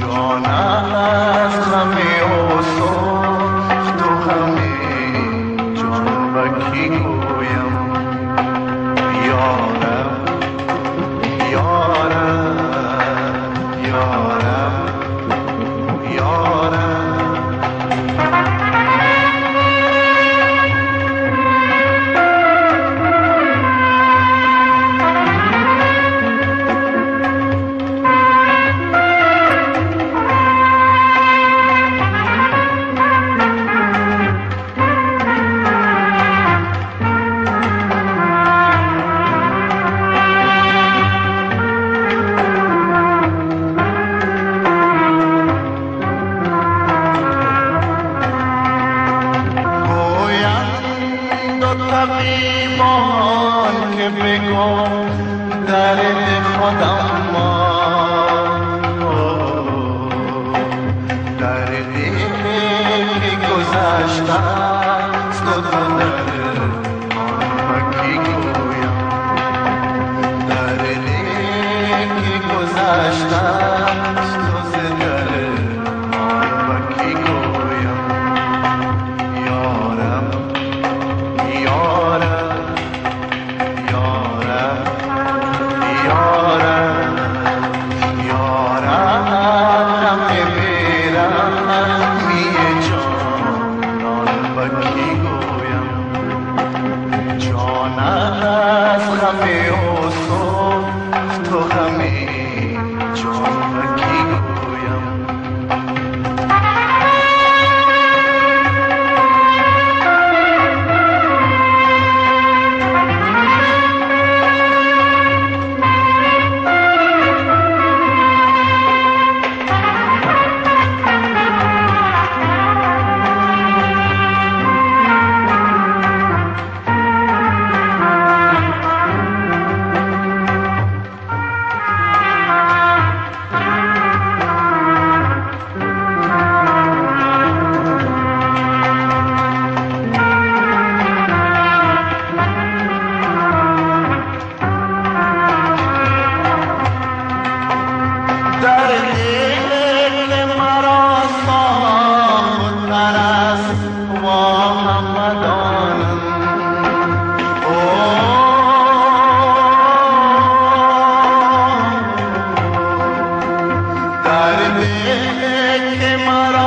جانم از همه سخت و همه جان بکی گویم یارم یارم یارم یارم طبیبان که بگم درد خودم ما دردی که گذشته است و در مکی گویم دردی که گذشته است و در مکی گویم یارم یارم یارم یارم یارم که برم میه جانان بکی گویم جانم از همه سخت و همه جان بکی گویم در دل مرا ساختن است با همدانم در دل مرا